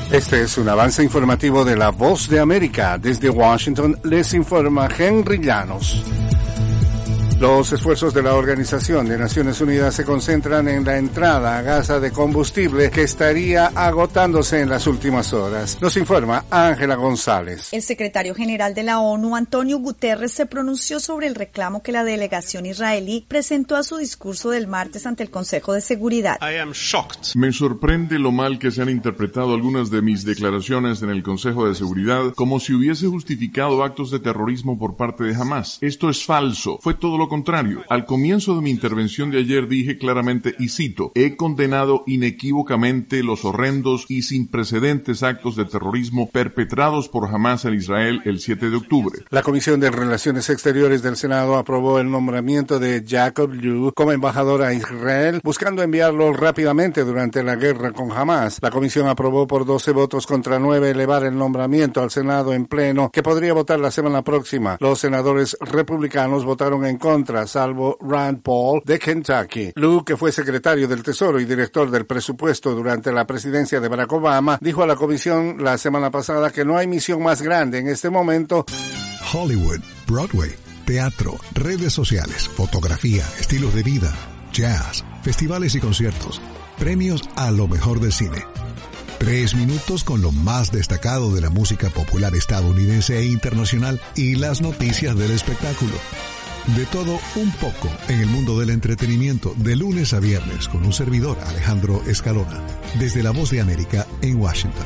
Este es un avance informativo de La Voz de América. Desde Washington les informa Henry Llanos. Los esfuerzos de la Organización de Naciones Unidas se concentran en la entrada a Gaza de combustible que estaría agotándose en las últimas horas. Nos informa Ángela González. El secretario general de la ONU, Antonio Guterres, se pronunció sobre el reclamo que la delegación israelí presentó a su discurso del martes ante el Consejo de Seguridad. Me sorprende lo mal que se han interpretado algunas de mis declaraciones en el Consejo de Seguridad como si hubiese justificado actos de terrorismo por parte de Hamás. Esto es falso. Fue todo lo contrario. Al comienzo de mi intervención de ayer dije claramente, y cito, he condenado inequívocamente los horrendos y sin precedentes actos de terrorismo perpetrados por Hamás en Israel el 7 de octubre. La Comisión de Relaciones Exteriores del Senado aprobó el nombramiento de Jacob Lew como embajador a Israel, buscando enviarlo rápidamente durante la guerra con Hamás. La comisión aprobó por 12 votos contra 9 elevar el nombramiento al Senado en pleno, que podría votar la semana próxima. Los senadores republicanos votaron en contra, salvo Rand Paul de Kentucky. Lew, que fue secretario del Tesoro y director del presupuesto durante la presidencia de Barack Obama, dijo a la comisión la semana pasada que no hay misión más grande en este momento. Hollywood, Broadway, teatro, redes sociales, fotografía, estilos de vida, jazz, festivales y conciertos, premios a lo mejor del cine. 3 minutos con lo más destacado de la música popular estadounidense e internacional y las noticias del espectáculo. De todo un poco en el mundo del entretenimiento, de lunes a viernes, con un servidor, Alejandro Escalona, desde La Voz de América en Washington.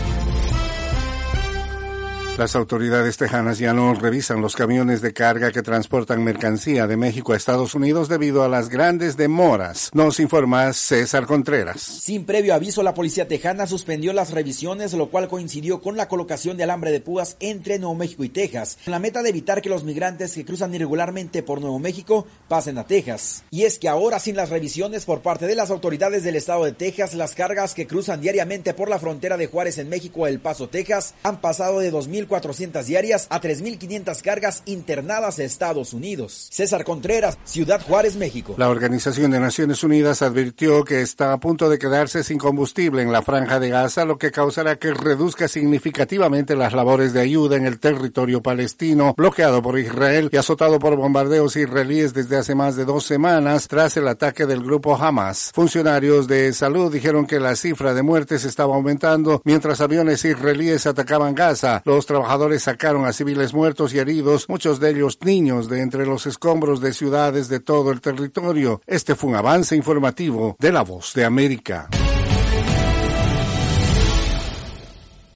Las autoridades tejanas ya no revisan los camiones de carga que transportan mercancía de México a Estados Unidos debido a las grandes demoras. Nos informa César Contreras. Sin previo aviso, la policía tejana suspendió las revisiones, lo cual coincidió con la colocación de alambre de púas entre Nuevo México y Texas, con la meta de evitar que los migrantes que cruzan irregularmente por Nuevo México pasen a Texas. Y es que ahora, sin las revisiones por parte de las autoridades del estado de Texas, las cargas que cruzan diariamente por la frontera de Juárez en México a El Paso, Texas, han pasado de 2,400 diarias a 3,500 cargas internadas a Estados Unidos. César Contreras, Ciudad Juárez, México. La Organización de Naciones Unidas advirtió que está a punto de quedarse sin combustible en la Franja de Gaza, lo que causará que reduzca significativamente las labores de ayuda en el territorio palestino, bloqueado por Israel y azotado por bombardeos israelíes desde hace más de 2 semanas tras el ataque del grupo Hamás. Funcionarios de salud dijeron que la cifra de muertes estaba aumentando mientras aviones israelíes atacaban Gaza. Los trabajadores sacaron a civiles muertos y heridos, muchos de ellos niños, de entre los escombros de ciudades de todo el territorio. Este fue un avance informativo de La Voz de América.